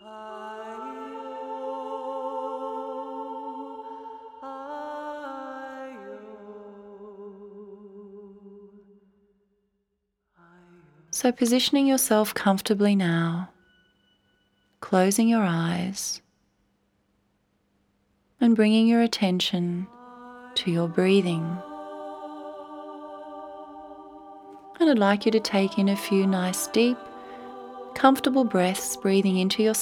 So positioning yourself comfortably now, closing your eyes and bringing your attention to your breathing. And I'd like you to take in a few nice, deep, comfortable breaths, breathing into your